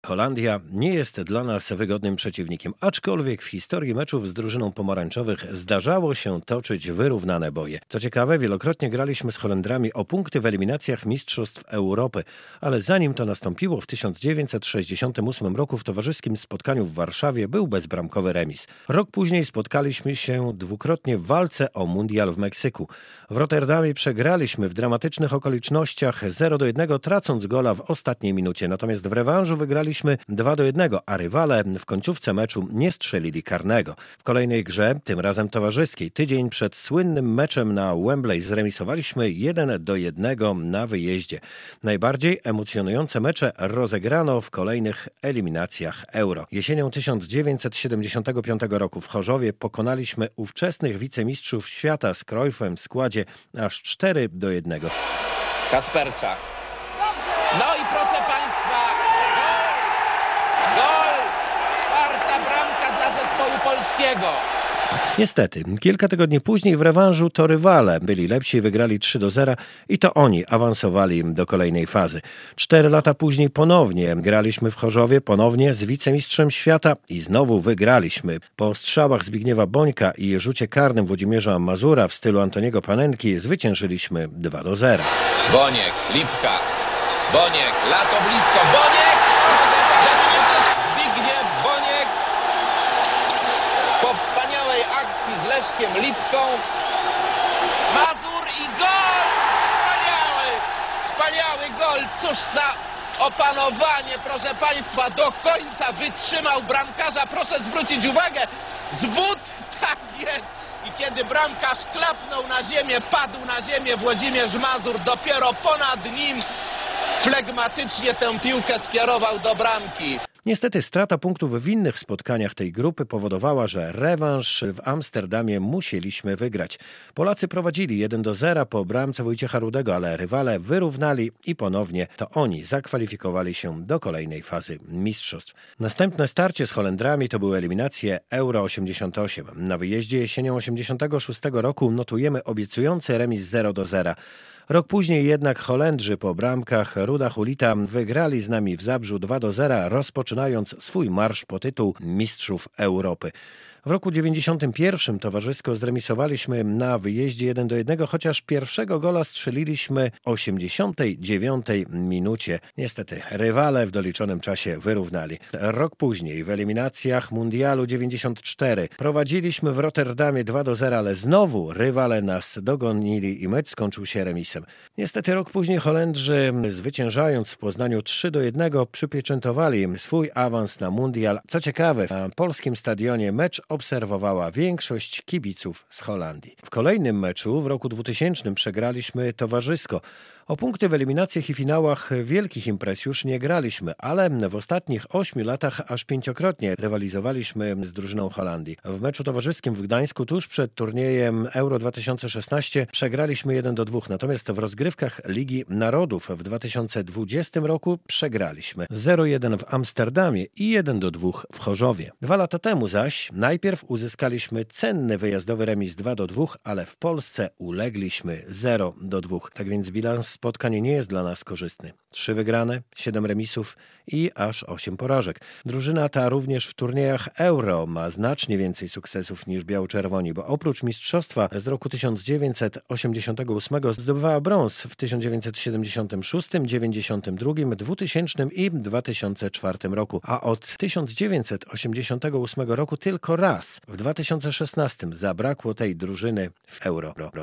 Holandia nie jest dla nas wygodnym przeciwnikiem, aczkolwiek w historii meczów z drużyną pomarańczowych zdarzało się toczyć wyrównane boje. Co ciekawe, wielokrotnie graliśmy z Holendrami o punkty w eliminacjach Mistrzostw Europy, ale zanim to nastąpiło w 1968 roku w towarzyskim spotkaniu w Warszawie był bezbramkowy remis. Rok później spotkaliśmy się dwukrotnie w walce o mundial w Meksyku. W Rotterdamie przegraliśmy w dramatycznych okolicznościach 0-1, tracąc gola w ostatniej minucie, natomiast w rewanżu wygraliśmy 2-1, a rywale w końcówce meczu nie strzelili karnego. W kolejnej grze, tym razem towarzyskiej, tydzień przed słynnym meczem na Wembley zremisowaliśmy 1-1 na wyjeździe. Najbardziej emocjonujące mecze rozegrano w kolejnych eliminacjach Euro. Jesienią 1975 roku w Chorzowie pokonaliśmy ówczesnych wicemistrzów świata z Cruyffem w składzie aż 4-1. Kasperczak. No i proszę Państwa, gol! Czwarta bramka dla zespołu polskiego. Niestety, kilka tygodni później w rewanżu to rywale byli lepsi i wygrali 3-0 i to oni awansowali do kolejnej fazy. 4 lata później ponownie graliśmy w Chorzowie, ponownie z wicemistrzem świata i znowu wygraliśmy. Po strzałach Zbigniewa Bońka i rzucie karnym Włodzimierza Mazura w stylu Antoniego Panenki zwyciężyliśmy 2-0. Boniek, Lipka. Boniek, lato blisko. Boniek! Zbigniew Boniek po wspaniałej akcji z Leszkiem Lipką. Mazur i gol! Wspaniały gol! Cóż za opanowanie, proszę Państwa, do końca wytrzymał bramkarza. Proszę zwrócić uwagę, zwód, tak jest. I kiedy bramkarz klapnął na ziemię, padł na ziemię Włodzimierz Mazur, dopiero ponad nim flegmatycznie tę piłkę skierował do bramki. Niestety strata punktów w innych spotkaniach tej grupy powodowała, że rewanż w Amsterdamie musieliśmy wygrać. Polacy prowadzili 1-0 po bramce Wojciecha Rudego, ale rywale wyrównali i ponownie to oni zakwalifikowali się do kolejnej fazy mistrzostw. Następne starcie z Holendrami to były eliminacje Euro 88. Na wyjeździe jesienią 86 roku notujemy obiecujący remis 0-0. Rok później jednak Holendrzy po bramkach Ruda Hulita wygrali z nami w Zabrzu 2-0, rozpoczynając swój marsz po tytuł Mistrzów Europy. W roku 91 towarzysko zremisowaliśmy na wyjeździe 1-1, chociaż pierwszego gola strzeliliśmy w 89 minucie. Niestety rywale w doliczonym czasie wyrównali. Rok później w eliminacjach Mundialu 94 prowadziliśmy w Rotterdamie 2-0, ale znowu rywale nas dogonili i mecz skończył się remisem. Niestety rok później Holendrzy, zwyciężając w Poznaniu 3-1, przypieczętowali swój awans na Mundial. Co ciekawe, na polskim stadionie mecz obserwowała większość kibiców z Holandii. W kolejnym meczu w roku 2000 przegraliśmy towarzysko. O punkty w eliminacjach i finałach wielkich imprez już nie graliśmy, ale w ostatnich 8 latach aż 5-krotnie rywalizowaliśmy z drużyną Holandii. W meczu towarzyskim w Gdańsku tuż przed turniejem Euro 2016 przegraliśmy 1-2, natomiast w rozgrywkach Ligi Narodów w 2020 roku przegraliśmy 0-1 w Amsterdamie i 1-2 w Chorzowie. 2 lata temu zaś najpierw uzyskaliśmy cenny wyjazdowy remis 2-2, ale w Polsce ulegliśmy 0-2. Tak więc bilans spotkań nie jest dla nas korzystny. 3 wygrane, 7 remisów i aż 8 porażek. Drużyna ta również w turniejach Euro ma znacznie więcej sukcesów niż biało-czerwoni, bo oprócz mistrzostwa z roku 1988 zdobywała brąz w 1976, 1992, 2000 i 2004 roku, a od 1988 roku tylko raz, w 2016, zabrakło tej drużyny w Euro.